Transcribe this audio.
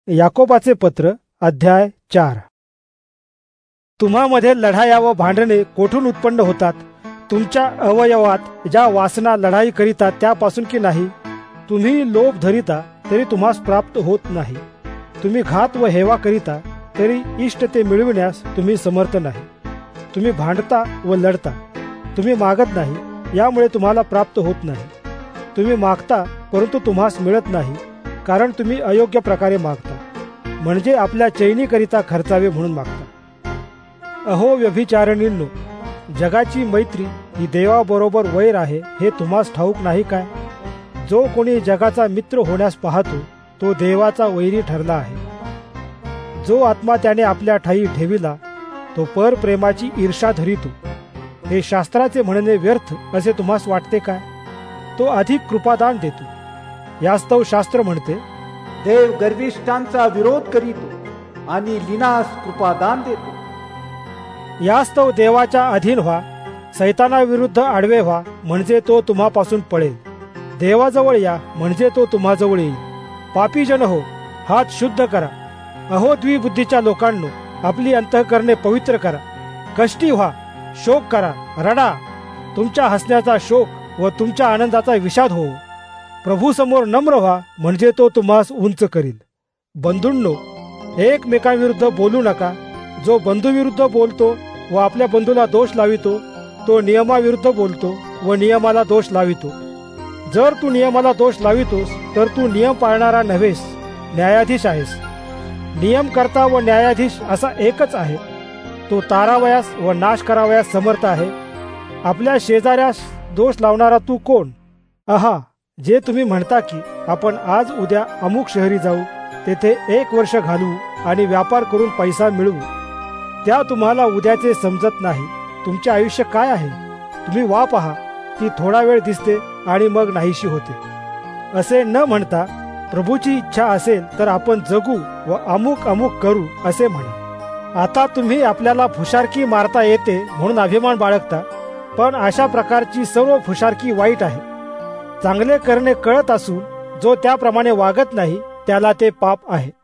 याकोबाचे पत्र अध्याय 4. तुम्हामध्ये लढाया व भांडणे कोठून उत्पन्न होतात? तुमच्या अवयवात ज्या वासना लढाई करिता त्यापासून की नाही? तुम्ही लोभ धरिता तरी तुम्हास प्राप्त होत नाही. तुम्ही घात व हेवा करिता तरी इष्ट ते मिळविण्यास तुम्ही समर्थ नाही. तुम्ही भांडता व लढता. तुम्ही मागत नाही, यामुळे तुम्हाला प्राप्त होत नाही. तुम्ही मागता परंतु तुम्हास मिळत नाही, कारण तुम्ही अयोग्य प्रकारे मागता, म्हणजे आपल्या चैनीकरिता खर्चावे म्हणून मागता. अहो व्यभिचारिणींनो, जगाची मैत्री ही देवाबरोबर वैर आहे हे तुम्हास ठाऊक नाही काय? जो कोणी जगाचा मित्र होण्यास पाहतो तो देवाचा वैरी ठरला आहे. जो आत्मा त्याने आपल्या ठाई ठेविला तो परप्रेमाची ईर्षा धरितो. हे शास्त्राचे म्हणणे व्यर्थ असे तुम्हास वाटते काय? तो अधिक कृपादान देतो. यास्तव शास्त्र म्हणते, देव गर्विष्ठांचा विरोध करीतो आणि लीनास कृपादान देतो. यास्तव देवाच्या अधीन व्हा, सैतानाविरुद्ध आडवे व्हा, म्हणजे तो तुम्हापासून पळेल. देवाजवळ या, म्हणजे तो तुम्हाजवळ येईल. पापीजन हो, हात शुद्ध करा. अहो द्विबुद्धीच्या लोकांनो, आपली अंतःकरणे पवित्र करा. कष्टी व्हा, शोक करा, रडा. तुमच्या हसण्याचा शोक व तुमच्या आनंदाचा विषाद हो. प्रभू समोर नम्र व्हा, म्हणजे तो तुम्हास उंच करील. बंधूंनो, एकमेकांविरुद्ध बोलू नका. जो बंधूविरुद्ध बोलतो व आपल्या बंधूला दोष लावितो तो नियमाविरुद्ध बोलतो व नियमाला दोष लावितो. जर तू नियमाला दोष लावितोस तर तू नियम पाळणारा नव्हेस, न्यायाधीश आहेस. नियम करता व न्यायाधीश असा एकच आहे. तो तारावयास व नाश करावयास समर्थ आहे. आपल्या शेजाऱ्यास दोष लावणारा तू कोण? आहा, जे तुम्ही म्हणता की आपण आज उद्या अमुक शहरी जाऊ, तेथे 1 वर्ष घालवू आणि व्यापार करून पैसा मिळवू, त्या तुम्हाला उद्याचे समजत नाही. तुमचे आयुष्य काय आहे? तुम्ही वा पहा, ती थोडा वेळ दिसते आणि मग नाहीशी होते. असे न म्हणता प्रभूची इच्छा असेल तर आपण जगू व अमुक अमुक करू असे म्हणा. आता तुम्ही आपल्याला फुशारकी मारता येते म्हणून अभिमान बाळगता, पण अशा प्रकारची सर्व फुशारकी वाईट आहे. चांगले करणे कळत असून जो त्याप्रमाणे वागत नाही त्याला ते पाप आहे.